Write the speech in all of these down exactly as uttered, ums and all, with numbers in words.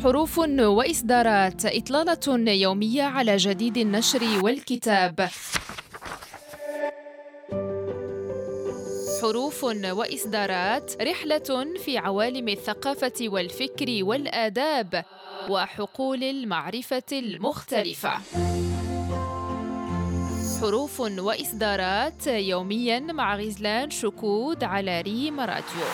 حروف وإصدارات، إطلالة يومية على جديد النشر والكتاب. حروف وإصدارات، رحلة في عوالم الثقافة والفكر والآداب وحقول المعرفة المختلفة. حروف وإصدارات يومياً مع غزلان شكود على ريم راديو.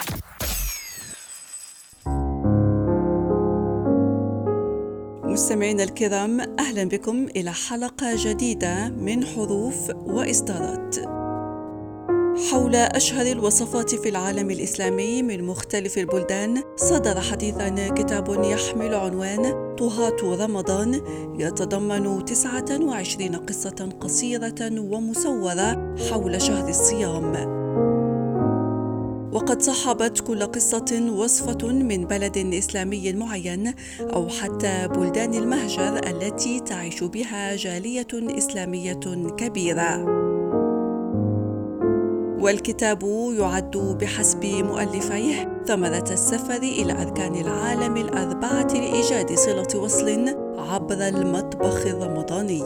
مستمعينا الكرام، أهلا بكم إلى حلقة جديدة من حروف وإصدارات حول أشهر الوصفات في العالم الإسلامي من مختلف البلدان. صدر حديثاً كتاب يحمل عنوان طهاة رمضان، يتضمن تسعة وعشرين قصة قصيرة ومسورة حول شهر الصيام، وقد صحبت كل قصة وصفة من بلد إسلامي معين أو حتى بلدان المهجر التي تعيش بها جالية إسلامية كبيرة. والكتاب يعد بحسب مؤلفيه ثمرة السفر إلى أركان العالم الأربعة لإيجاد صلة وصل عبر المطبخ الرمضاني.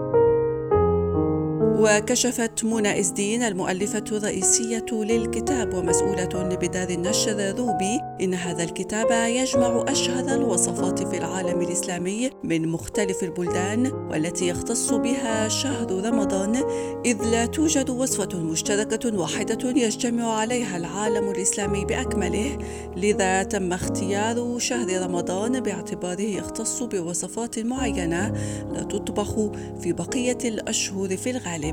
وكشفت منى إزدين المؤلفة الرئيسية للكتاب ومسؤولة بدار النشر روبي إن هذا الكتاب يجمع أشهر الوصفات في العالم الإسلامي من مختلف البلدان والتي يختص بها شهر رمضان، إذ لا توجد وصفة مشتركة واحدة يجتمع عليها العالم الإسلامي بأكمله، لذا تم اختيار شهر رمضان باعتباره يختص بوصفات معينة لا تطبخ في بقية الأشهر في الغالب.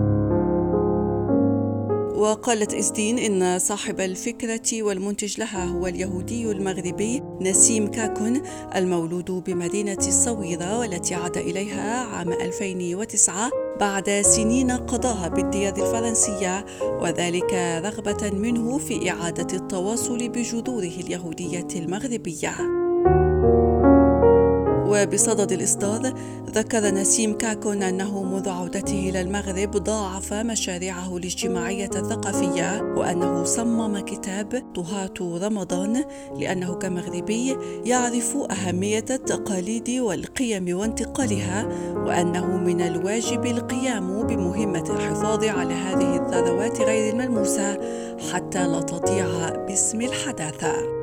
وقالت إزدين إن صاحب الفكرة والمنتج لها هو اليهودي المغربي نسيم كاكون، المولود بمدينة الصويرة والتي عاد إليها عام ألفين وتسعة بعد سنين قضاها بالديار الفرنسية، وذلك رغبة منه في إعادة التواصل بجذوره اليهودية المغربية. وبصدد الإصدار، ذكر نسيم كاكون أنه منذ عودته إلى المغرب ضاعف مشاريعه الاجتماعية الثقافية، وأنه صمم كتاب طهاة رمضان لأنه كمغربي يعرف أهمية التقاليد والقيم وانتقالها، وأنه من الواجب القيام بمهمة الحفاظ على هذه الثروات غير الملموسة حتى لا تضيع باسم الحداثة.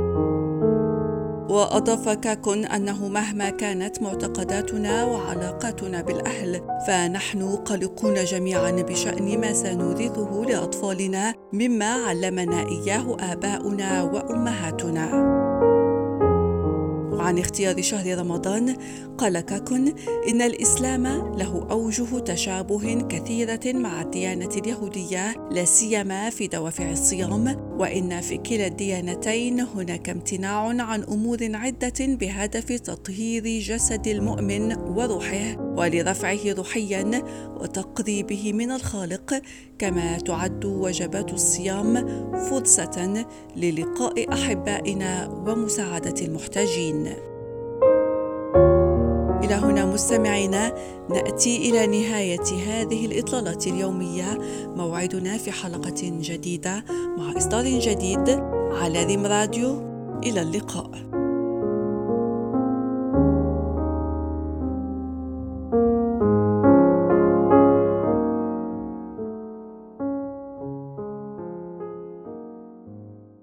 وأضاف كاكون أنه مهما كانت معتقداتنا وعلاقاتنا بالأهل، فنحن قلقون جميعا بشأن ما سنورثه لأطفالنا مما علمنا إياه آباؤنا وأمهاتنا. وعن اختيار شهر رمضان قال كاكون إن الإسلام له أوجه تشابه كثيرة مع الديانة اليهودية، لا سيما في دوافع الصيام، وإن في كلا الديانتين هناك امتناع عن أمور عدة بهدف تطهير جسد المؤمن وروحه ولرفعه روحيا وتقريبه من الخالق، كما تعد وجبات الصيام فرصة للقاء أحبائنا ومساعدة المحتاجين. إلى هنا مستمعينا نأتي إلى نهاية هذه الإطلالة اليومية، موعدنا في حلقة جديدة مع إصدار جديد على ريم راديو. إلى اللقاء.